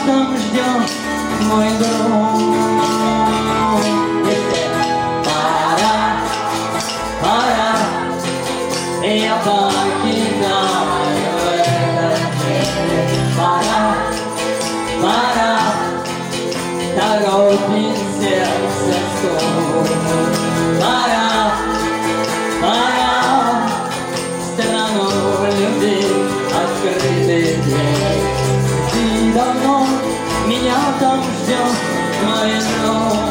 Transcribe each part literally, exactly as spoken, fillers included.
там ждет мой друг. Пора, пора, я покидаю этот мир. Пора, пора, торопит сердце стук. Пора, пора, страну любить, открытый дверь. Ты давно меня там ждет, мой друг.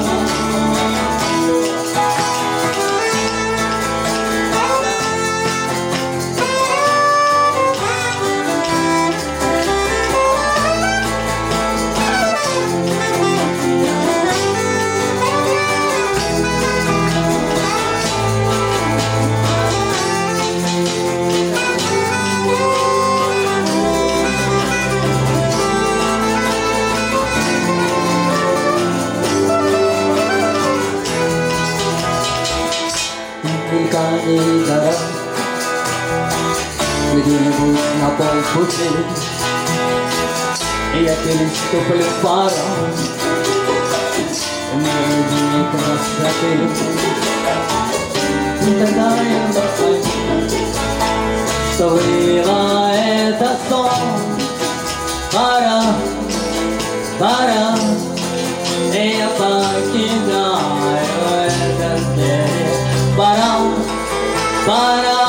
Никогда где-нибудь на полпути я переступлю паром милой красоты. И тогда я пойму, что было это сон. Пора, пора, я покидаю этот мир. Пора, пора,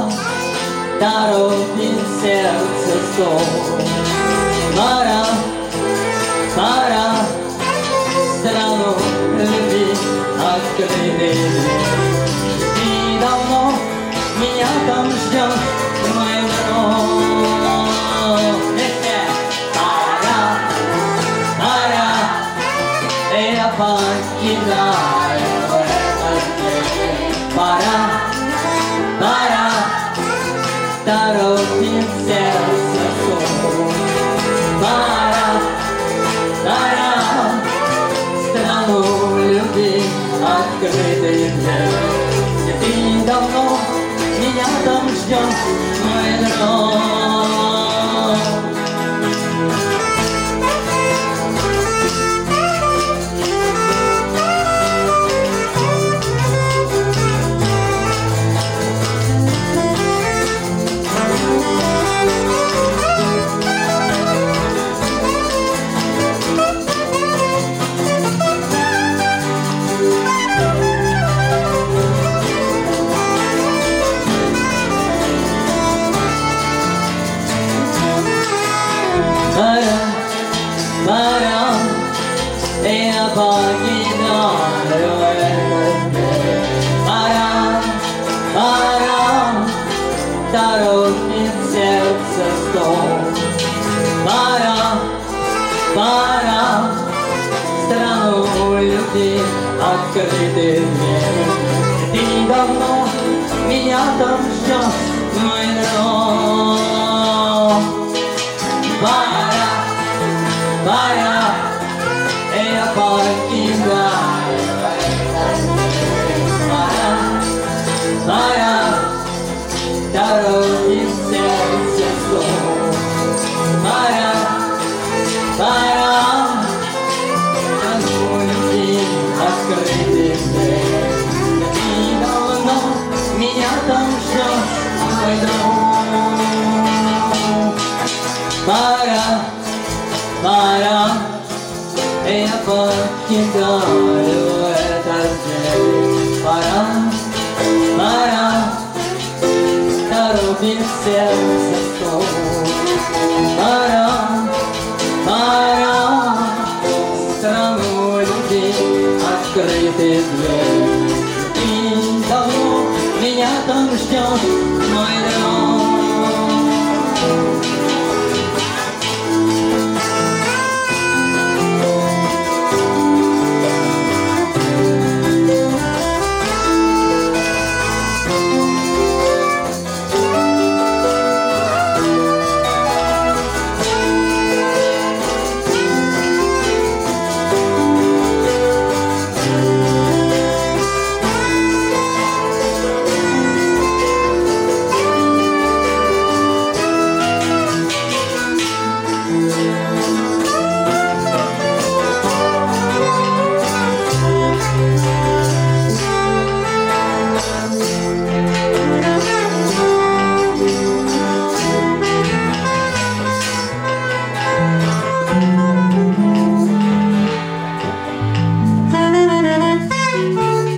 торопит сердце стук. Пора, пора, страну любить, открытый дверь. И давно меня там ждет мой друг. Пора, пора, я покидаю этот мир. Пора, пора, торопит сердце стук. Пора, пора, страну любить, открытый дверь. Ты давно меня там ждет, мой друг. Пора, пора, я покидаю этот мир. Пора, пора, торопит сердце стук. Пора, пора, страну любить, открытый мир. Ты давно меня там ждет, мой друг. Пора, пора, я покидаю этот мир. Пора, пора, торопит сердце стук. Пора, пора, страну любить, открытый дверь. Ты давно меня там ждет, мой друг. Пора, пора, я покидаю этот день. Пора, пора, торопит сердце стук. Пора, пора, страну любить, открытый дверь. И давно меня там ждет, мой друг.